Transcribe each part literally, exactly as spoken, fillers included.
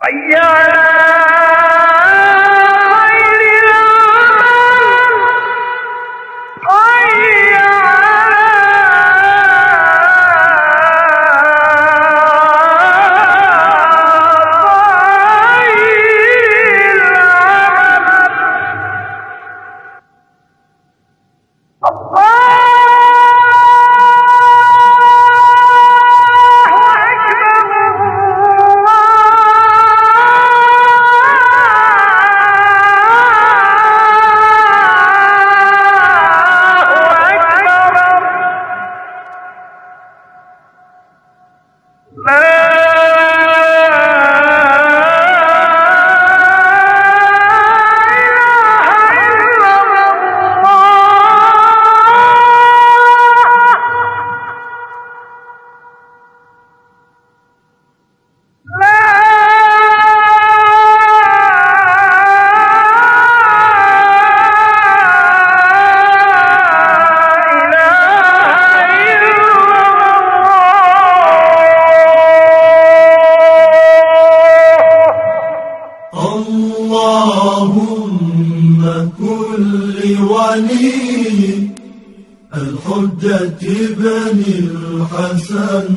ولي الحجة بن الحسن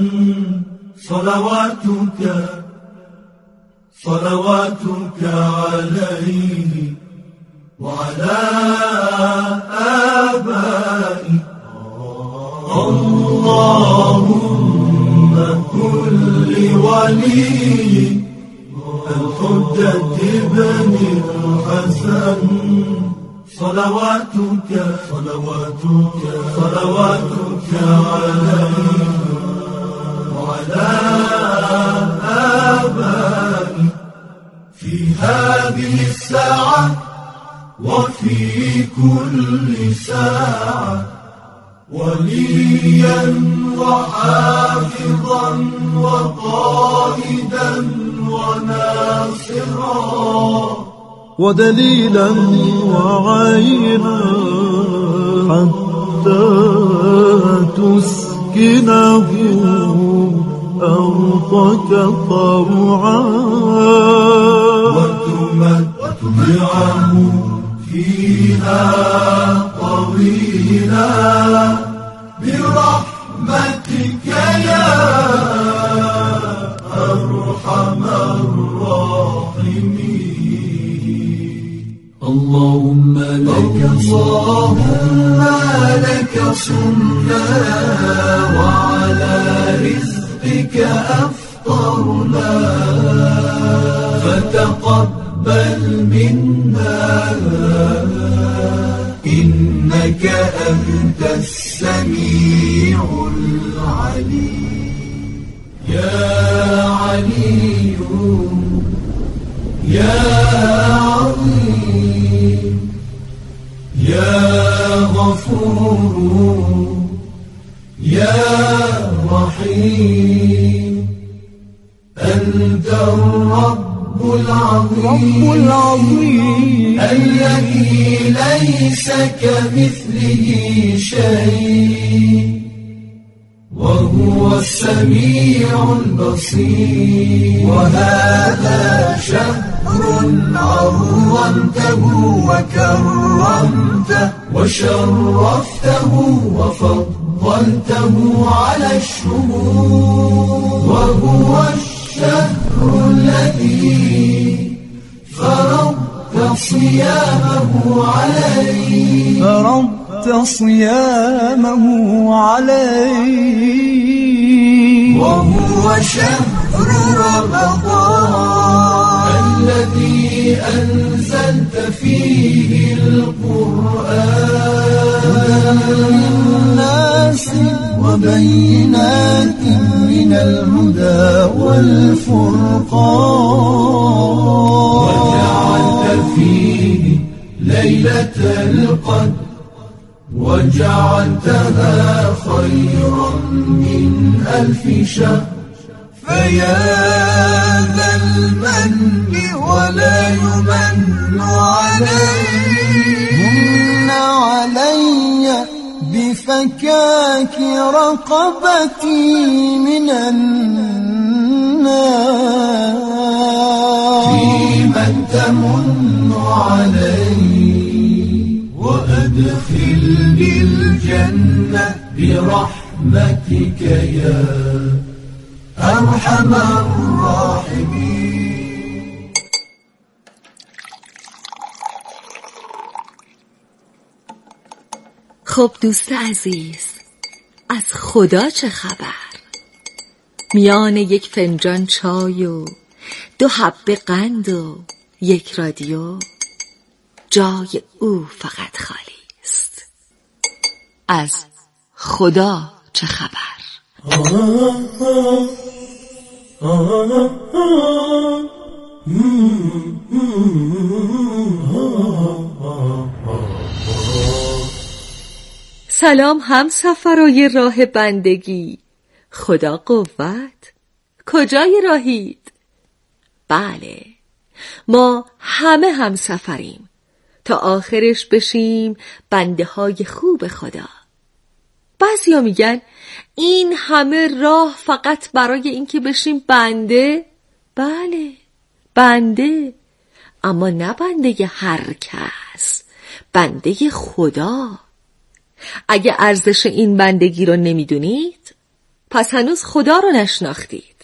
صلواتك صلواتك عليه وعلى آبائه. اللهم كن لولي الحجة بن الحسن صلواتك صلواتك صلواتك عليه وعلى آبائه في هذه الساعة وفي كل ساعة، وليا وحافظا وقائدا وناصرا ودليلا وعينا حتى تسكنه أرضك طوعا وتمتعه فيها طويلا برحمتك يا أرحم الراحمين. اللهم لك اللهم لك صمنا وعلى رزقك أفطرنا، فتقبل منا إنك أنت السميع العليم. يا علي يا عظيم يا غفور يا رحيم، أنت الرب العظيم, رب العظيم الذي ليس كمثله شيء وهو السميع البصير. وهذا شهر عظمته وكرمته وشرفته وفضلته على الشهور، وهو الشهر الذي فرضت صيامه عليه فرضت صيامه عليه وهو شهر رمضان الذي أنزلت فيه القرآن للناس وبينات من الهدى والفرقان، وجعلت فيه ليلة القدر وجعلتها خيرا من ألف شهر. فيا ذا المن ولا يمن عليه، من علي بفكاك رقبتي من النار. تمن علي وأدخلني الجنة برحمتك يا أرحم الراحمين. خب دوست عزیز، از خدا چه خبر؟ میان یک فنجان چای و دو حبه قند و یک رادیو، جای او فقط خالی است. از خدا چه خبر؟ سلام همسفرای راه بندگی، خدا قوت. کجای راهید؟ بله، ما همه همسفریم تا آخرش بشیم بنده های خوب خدا. بعضیا میگن این همه راه فقط برای اینکه بشیم بنده. بله، بنده، اما نه بنده هر کس، بنده خدا. اگه ارزش این بندگی رو نمیدونید، پس هنوز خدا رو نشناختید.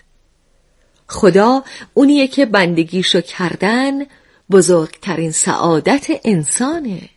خدا اونیه که بندگیشو کردن بزرگترین سعادت انسانه.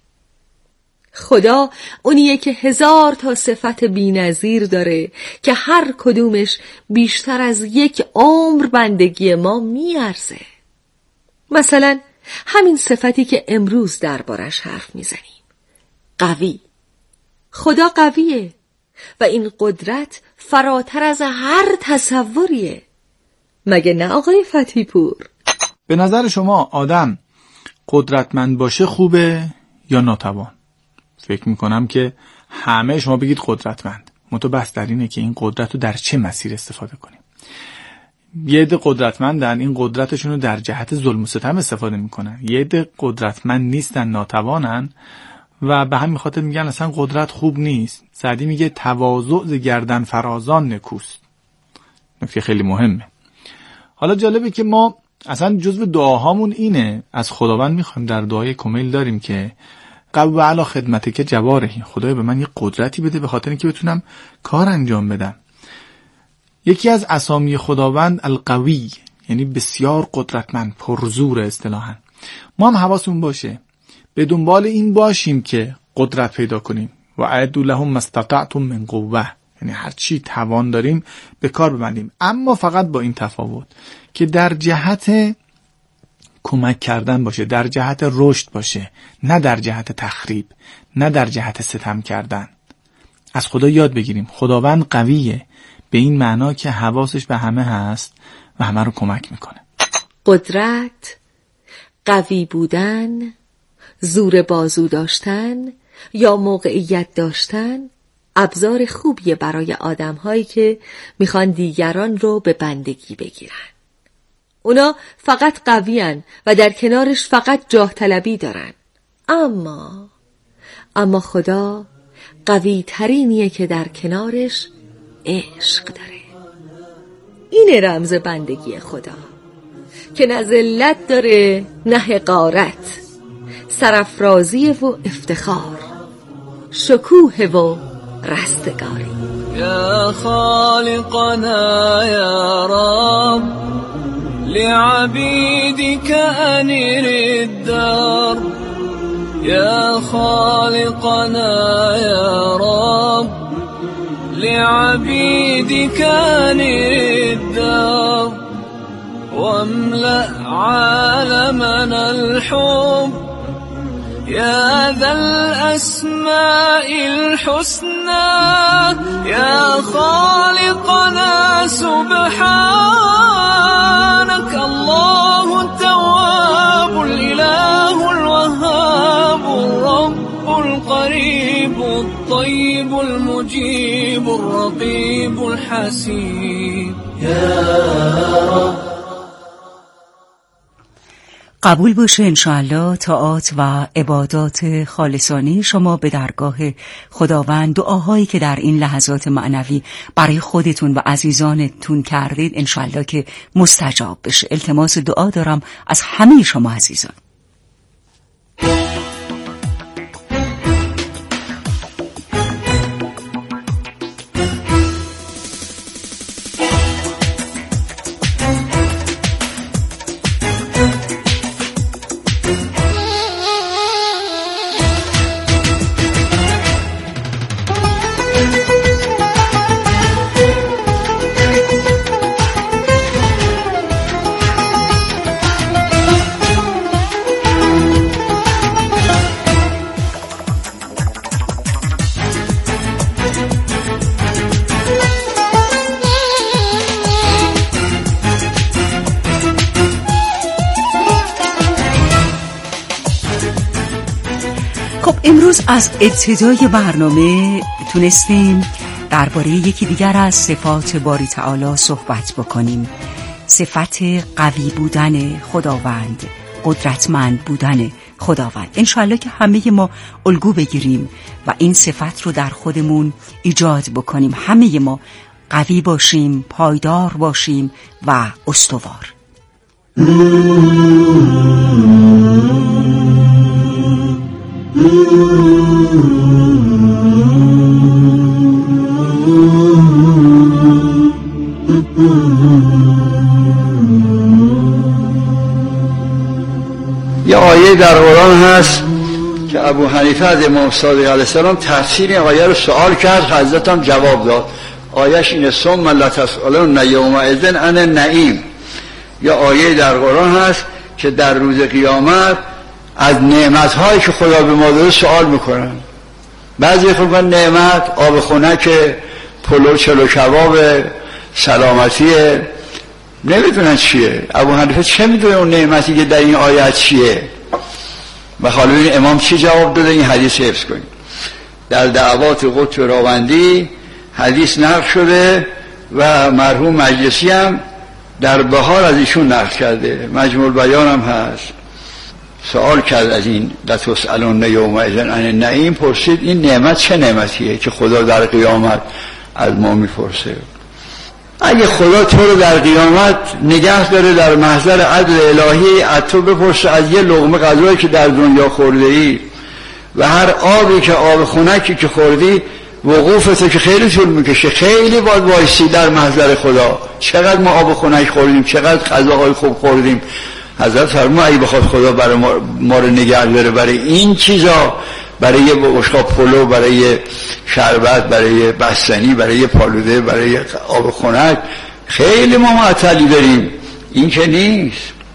خدا اونیه که هزار تا صفت بی‌نظیر داره که هر کدومش بیشتر از یک عمر بندگی ما میارزه. مثلا همین صفتی که امروز دربارش حرف میزنیم، قوی. خدا قویه و این قدرت فراتر از هر تصوریه. مگه نه آقای فتحی پور؟ به نظر شما آدم قدرتمند باشه خوبه یا ناتوان؟ فکر میکنم که همه شما بگید قدرتمند. منتها بحث در اینه که این قدرت رو در چه مسیر استفاده کنیم. یه عده قدرتمندن، این قدرتشون رو در جهت ظلم و ستم استفاده میکنن. یه عده قدرتمند نیستن، ناتوانن و به همین خاطر میگن اصلا قدرت خوب نیست. سعدی میگه تواضع ز گردن فرازان نکوست. نکته خیلی مهمه. حالا جالبه که ما اصلا جزو دعاهامون اینه، از خداوند میخوایم در دعای کمیل داریم که قو علی خدمته که جوارهی، خدایا به من یه قدرتی بده به خاطر اینکه بتونم کار انجام بدم. یکی از اسامی خداوند القوی، یعنی بسیار قدرتمند، پرزور اصطلاحاً. ما هم حواسمون باشه به دنبال این باشیم که قدرت پیدا کنیم. و اعدوا لهم ما استطعتم من قوه، یعنی هر چی توان داریم به کار ببندیم، اما فقط با این تفاوت که در جهت کمک کردن باشه، در جهت رشد باشه، نه در جهت تخریب، نه در جهت ستم کردن. از خدا یاد بگیریم. خداوند قویه به این معنا که حواسش به همه هست و همه رو کمک میکنه. قدرت، قوی بودن، زور بازو داشتن یا موقعیت داشتن ابزار خوبیه برای آدم‌هایی که میخوان دیگران رو به بندگی بگیرن. اونا فقط قوی‌ان و در کنارش فقط جاه طلبی دارن. اما اما خدا قوی ترینیه که در کنارش عشق داره. این رمز بندگی خدا که نه ذلت داره نه حقارت، سرافرازی و افتخار، شکوه و رستگاری. یا خالقنا یا رب لعبیدک انیر الدار، یا خالقنا یا رب لعبیدک انیر الدار، واملأ عالمنا الحب يا ذا الأسماء الحسنى، يا خالقنا سبحانك الله التواب الإله الوهاب الرب القريب الطيب المجيب الرقيب الحسيب. يا رب قبول باشه انشاءالله طاعات و عبادات خالصانه شما به درگاه خداوند. دعاهایی که در این لحظات معنوی برای خودتون و عزیزانتون کردید انشاءالله که مستجاب بشه. التماس دعا دارم از همه شما عزیزان. امروز از ابتدای برنامه تونستیم درباره یکی دیگر از صفات باری تعالی صحبت بکنیم، صفت قوی بودن خداوند، قدرتمند بودن خداوند. انشاءالله که همه ما الگو بگیریم و این صفت رو در خودمون ایجاد بکنیم، همه ما قوی باشیم، پایدار باشیم و استوار. یه آیه در قرآن هست که ابو حنیفه از امام صادق علیه السلام تفسیر این آیه رو سوال کرد، حضرت هم جواب داد. آیهش اینه ثم لا تسألون یومئذ عن النعیم. یا آیه در قرآن هست که در روز قیامت از نعمت‌هایی که خدا به ما داده سوال میکنن. بعضی خود میگن نعمت آب خنک، پلو چلو کباب، سلامتی، نمیدونن چیه. ابو حنیفه چه میدونه اون نعمتی که در این آیه چیه؟ و حالا ببین امام چی جواب داده. این حدیث حفظ کنید. در دعوات قطب راوندی حدیث نقل شده و مرحوم مجلسی هم در بهار از ایشون نقل کرده، مجموع البیان هم هست. سوال کرد از این لتسألن یومئذ عن النعیم، پرسید این نعمت چه نعمتیه که خدا در قیامت از ما میپرسه. اگه خدا تو رو در قیامت نگه داره در محضر عدل الهی، از تو بپرسه از یه لقمه غذایی که در دنیا خورده ای و هر آبی که آب خنکی که خوردی، وقوفتو که خیلی طول میکشه، خیلی باید وایسی در محضر خدا. چقدر ما آب خنک خوردیم، چقدر غذاهای خوب خوردیم. حضرت فرمود اگه بخواد خدا برای ما, ما رو نگه داره برای این چیزا، برای یه بشقاب پلو، برای یه شربت، برای یه بستنی، برای یه پالوده، برای یه آب خنک، خیلی ما معطلی داریم. این که نیست.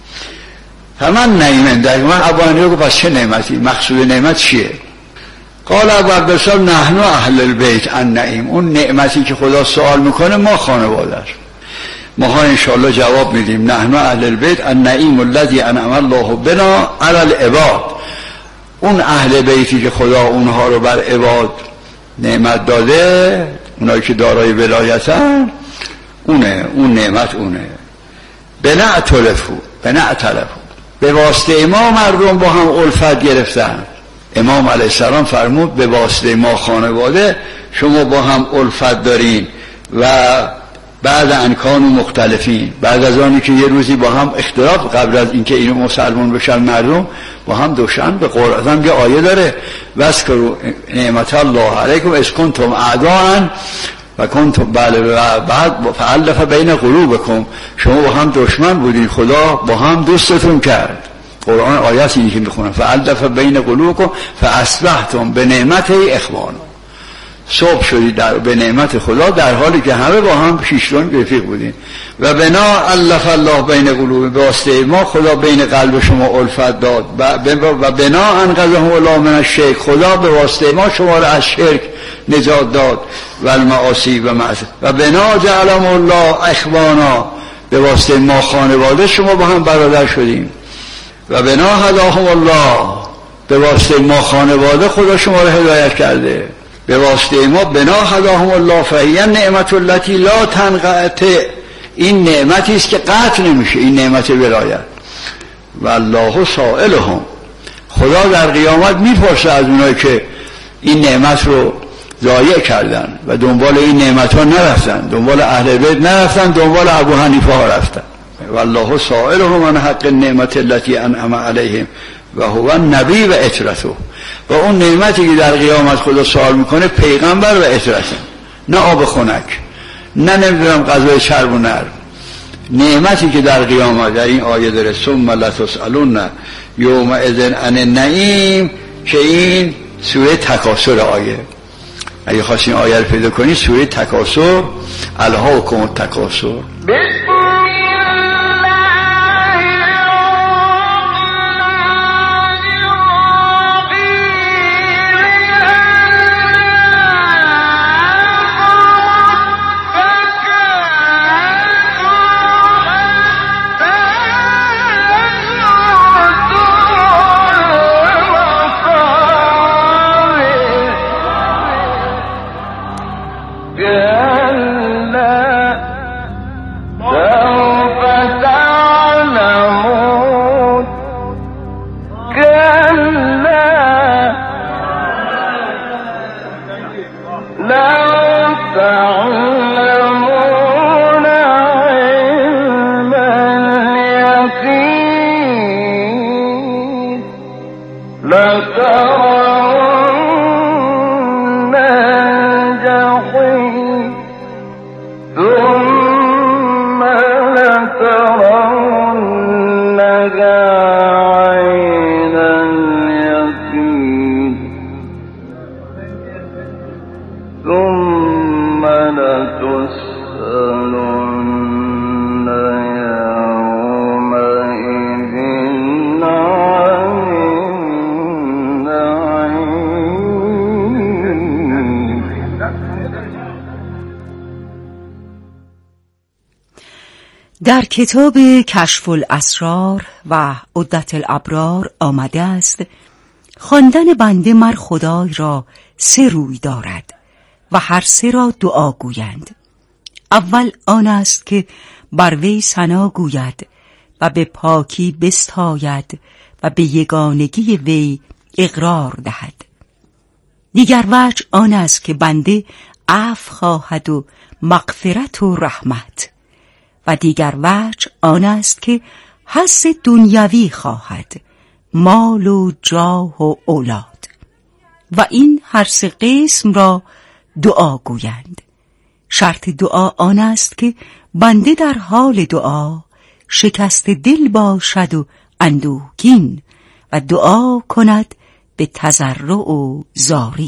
همان نعیمن در من ابو حنیفه گفت پس چه نعمتی؟ مقصود نعمت چیه؟ قال ابو عبدالسلام نحن اهل البیت النعیم. اون نعمتی که خدا سوال میکنه ما خانواده‌اش. ما ها انشاءالله جواب میدیم نحن اهل البیت النعیم الذی انعم الله بنا علی العباد. اون اهل بیتی که خدا اونها رو بر عباد نعمت داده، اونایی که دارای ولایتن، اونه اون نعمت اونه. بنعتلفو بنعتلفو به واسطه ما مردم با هم الفت گرفتن. امام علیه السلام فرمود به واسطه ما خانواده شما با هم الفت دارین و بعد انکان و مختلفین، بعد از آنی که یه روزی با هم اختلاف، قبل از اینکه اینو مسلمان بشن مردم با هم دوشن. به قرآن هم یه آیه داره واذکروا نعمت الله علیکم اذ کنتم اعداء و کنتم بله و بعد فالف بین قلوبکم، شما با هم دشمن بودین خدا با هم دوستتون کرد. قرآن آیاتی اینی که میخونم فالف بین قلوبکم فاصبحتم بنعمته اخوانا، صبح شدی در به نعمت خدا در حالی که همه با هم شیشتون رفیق بودین. و بنا الف الله بین قلوب، به واسطه ما خدا بین قلب شما الفت داد. و بنا انقذهم الله من الشرک، خدا به واسطه ما شما را از شرک نجات داد و المعاصی و معصیت. و بنا جعلهم الله اخوانا، به واسطه ما خانواده شما با هم برادر شدیم. و بنا هداهم الله، به واسطه ما خانواده خدا شما را هدایت کرده. به واسطه ما بنا هداهم الله فهی نعمت التي لا تنقطع، این نعمتی است که قطع نمیشه، این نعمت ولایت. و الله سائلهم. خدا در قیامت میپرسه از اونایی که این نعمت رو ضایع کردن و دنبال این نعمت ها نرفتن، دنبال اهل بیت نرفتن، دنبال ابو حنیفه ها رفتن. و الله سائلهم عن حق النعمت التي انعم علیهم و هو النبی و عترته. و اون نعمتی که در قیامت خدا سوال میکنه پیغمبر و عترته، نه آب خنک، نه نمیدونم غذای چرب و نرم. نعمتی که در قیامت در این آیه داره ثم لتسألن یومئذ عن النعیم، که این سوره تکاثر آیه. اگه خواستین آیه رو پیدا کنید سوره تکاثر، الهاکم التکاثر. در کتاب کشف الاسرار و عدت الابرار آمده است خواندن بنده مر خدای را سه روی دارد و هر سه را دعا گویند. اول آن است که بر وی ثنا گوید و به پاکی بستاید و به یگانگی وی اقرار دهد. دیگر وجه آن است که بنده عفو خواهد و مغفرت و رحمت، و دیگر وجه آن است که حظ دنیوی خواهد، مال و جاه و اولاد، و این هر سه قسم را دعا گویند. شرط دعا آن است که بنده در حال دعا شکست دل باشد و اندوهگین و دعا کند به تضرع و زاری.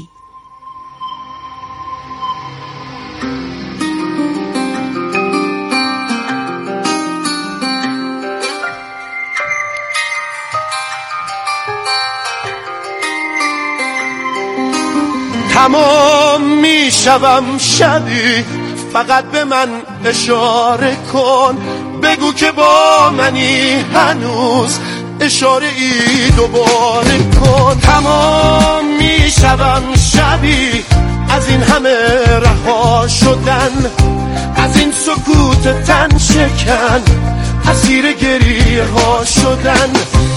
تمام می شوم شبی، فقط به من اشاره کن، بگو که با منی هنوز، اشاره ای دوباره کن. تمام می شوم شبی از این همه رها شدن، از این سکوت تن شکن، اسیر گریه ها شدن.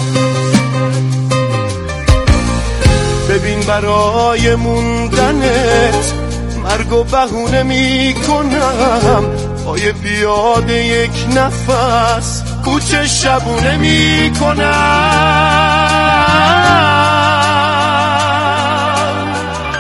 ببین برای موندنت مرگ و بهونه می کنم، پای پیاده یک نفس کوچه شبونه می کنم.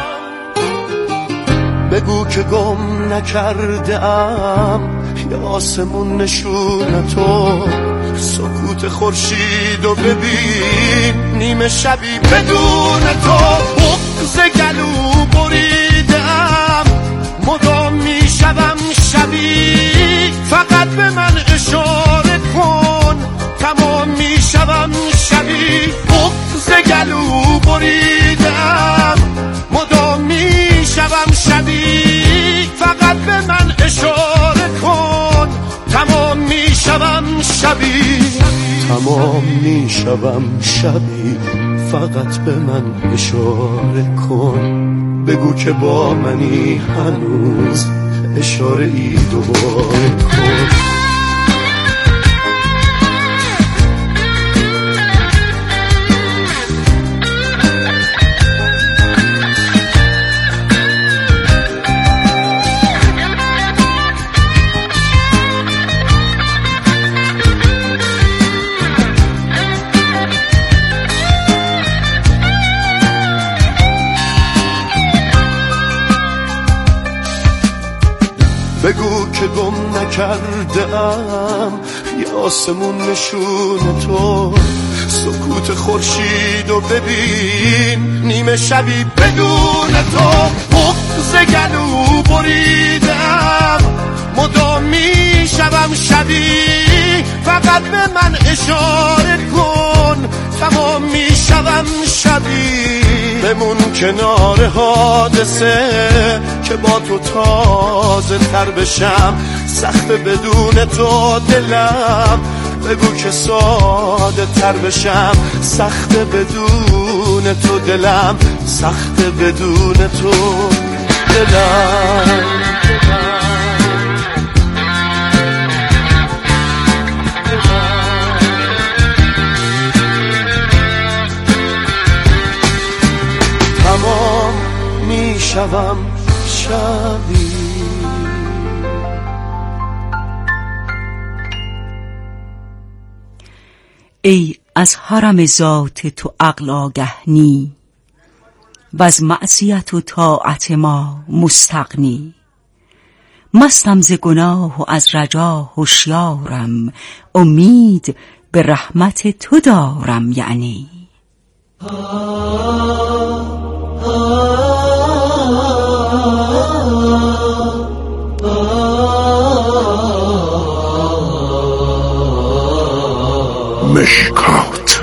بگو که گم نکرده ام یا آسمون نشونتو، سکوت خورشید و ببین نیمه شبی بدون تو. بغض گلو بریدم مدام میشوم شبی، فقط به من اشاره کن، تمام میشوم شبی. بغض گلو بریدم مدام میشوم شبی، فقط به من اشاره کن، تمام میشوم شبی. تمام میشوم شبی، فقط به من اشاره کن، بگو که با منی هنوز، اشاره ای دوباره کن. گم نکرده ام، یه آسمون نشون تو، سکوت خورشید و ببین نیمه شبی بدون تو. بغض گلو بریدم مدام میشوم شبیه، فقط به من اشاره کن تمام میشوم شبیه. بمون کنار حادثه که با تو تازه تر بشم، سخت بدون تو دلم، بگو که ساده تر بشم. سخت بدون تو دلم، سخت بدون تو دلم. تمام میشوم شبی. ای از حرم ذات تو عقل آگهنی، و از معصیت و طاعت ما مستغنی. مستم ز گناه و از رجا هوشیارم، امید به رحمت تو دارم یعنی. مشکات.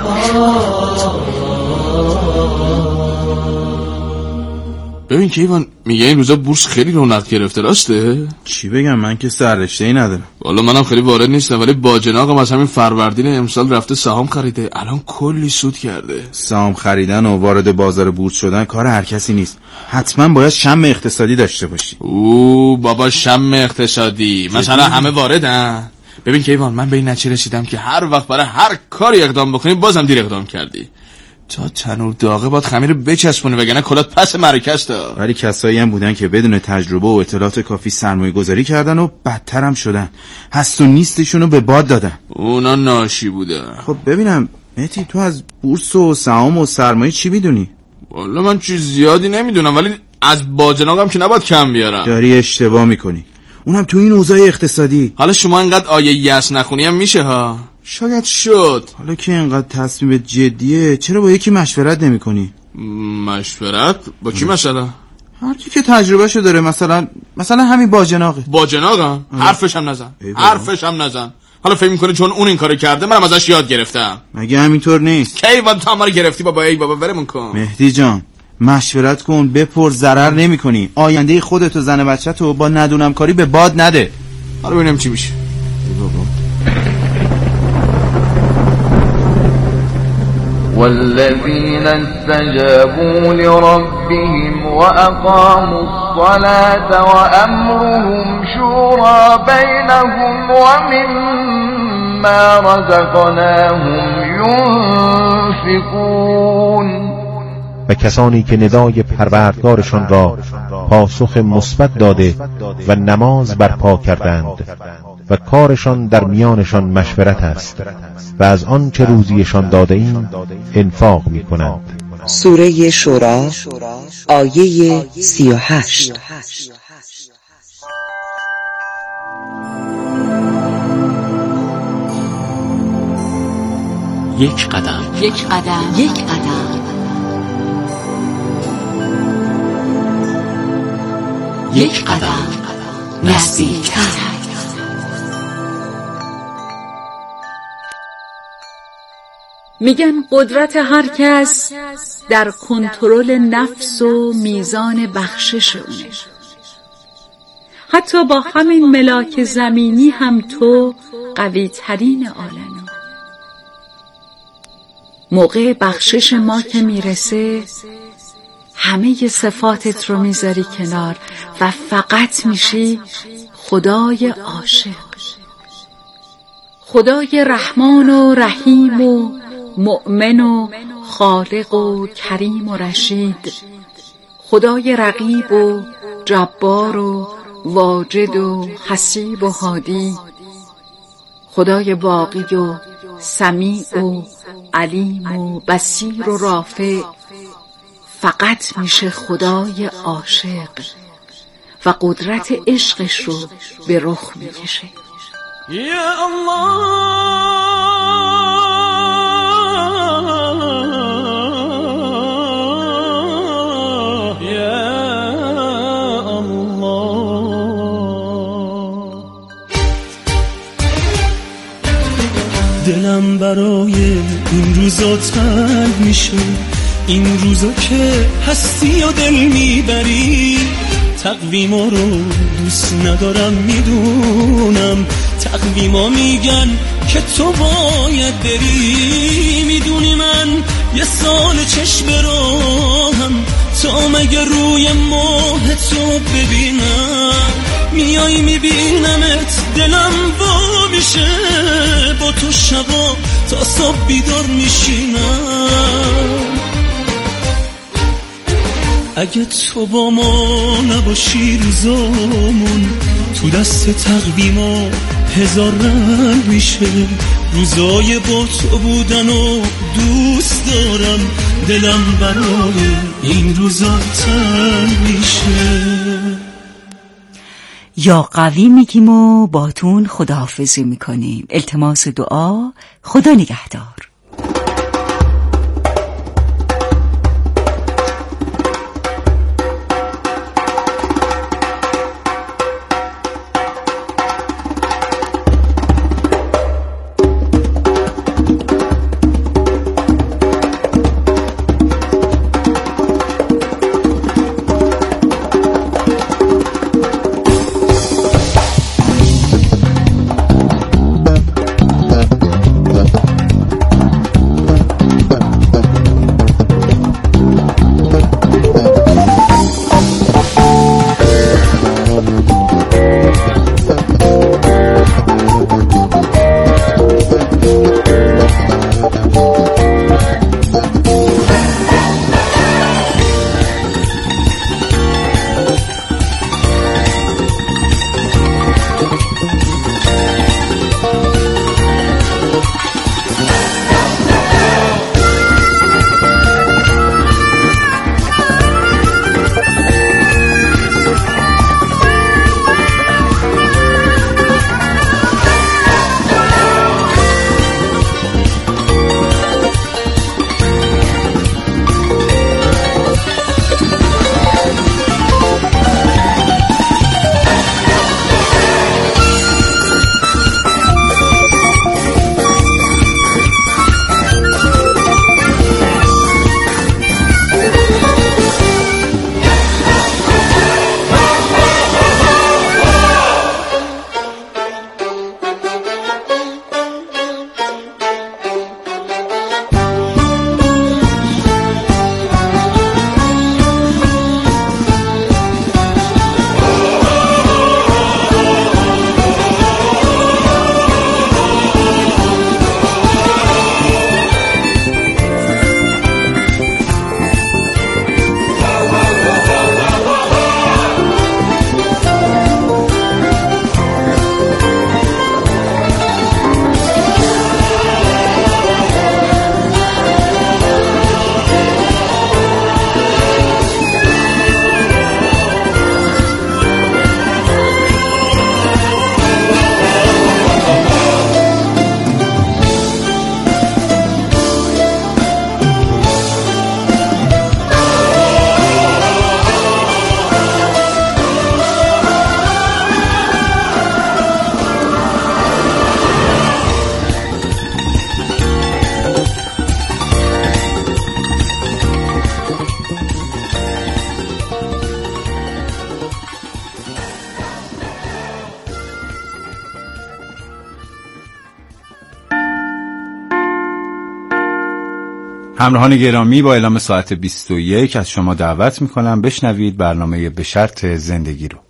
ببین کیوان، میگه این روزا بورس خیلی رونق گرفته، راسته؟ چی بگم، من که سررشته‌ای ندارم. والا منم خیلی وارد نیستم، ولی باجناقم از همین فروردین امسال رفته سهام خریده، الان کلی سود کرده. سهام خریدن و وارد بازار بورس شدن کار هر کسی نیست، حتما باید شم اقتصادی داشته باشی. او بابا، شم اقتصادی مثلا همه واردن. ببین کیوان، من به این نتیجه رسیدم که هر وقت برای هر کاری اقدام بکنی بازم دیر اقدام کردی. تا تنور داغه باید خمیر بچسبونی، وگرنه کلات پس مرکز تا. ولی کسایی هم بودن که بدون تجربه و اطلاعات کافی سرمایه گذاری کردن و بدتر هم شدن، هست و نیستشون رو به باد دادن. اونا ناشی بودن. خب ببینم مهدی، تو از بورس و سهام و سرمایه چی میدونی؟ والا من چیز زیادی نمیدونم، ولی از باجناقم که نباید کم بیارم. داری اشتباه میکنی، اونم تو این اوضاع اقتصادی. حالا شما اینقدر آیه یأس نخونی هم میشه ها، شاید شد. حالا که اینقدر تصمیم جدیه چرا با یکی مشورت نمی کنی؟ مشورت؟ با کی مثلا؟ هر کی که تجربه شو داره، مثلا مثلا همین باجناقه. باجناقم؟ حرفش هم نزن، حرفش هم نزن. حالا فکر میکنی چون اون این کارو کرده منم ازش یاد گرفتم؟ مگه همینطور نیست؟ کیوان تو ما رو گرفتی بابا. ای بابا ولمون کن. مهدی جان، مشورت کن، بپرس، ضرر نمی کنی. آینده خودت و زن بچه‌تو با ندونم کاری به باد نده. حالا ببینم چی میشه. والذين استجابوا لربهم وأقاموا الصلاة وأمرهم شورى بينهم ومما رزقناهم ينفقون. و کسانی که ندای پروردگارشان را پاسخ مثبت داده و نماز برپا کردند و کارشان در میانشان مشورت است و از آن چه روزیشان داده ایم انفاق می کنند. سوره شورا آیه سی و هشت. یک قدم یک قدم یک قدم یک قدم نزدیکتر. میگن قدرت هر کس در کنترل نفس و میزان بخشش اونه. حتی با همین ملاک زمینی هم تو قوی ترین عالمی. موقع بخشش ما که میرسه همه صفاتت رو میذاری کنار و فقط میشی خدای عاشق، خدای رحمان و رحیم و مؤمن و خالق و کریم و رشید، خدای رقیب و جبار و واجد و حسیب و هادی، خدای باقی و سمیع و علیم و بصیر و رافع. فقط میشه خدای عاشق و قدرت عشقش رو به رخ میکشه. یا الله دلم برای این روزا تنگ میشه، این روزا که هستی و دل میبری. تقویما رو دوست ندارم میدونم، تقویما میگن که تو باید بری. میدونی من یه سال چشم راهم تا مگه روی ماه تو ببینم. میای میبینمت دلم وا میشه، با تو شبا تا صبح بیدار میشینم. اگه تو با ما نباشی روزامون تو دست تقویما هزار رنگ میشه. روزای با تو بودن و دوست دارم، دلم برای این روزا تنگ میشه. یا قوی میگیم و باتون خداحافظی میکنیم. التماس دعا، خدا نگهدار. همراهان گرامی، با اعلام ساعت بیست و یک از شما دعوت میکنم بشنوید برنامه به شرط زندگی رو.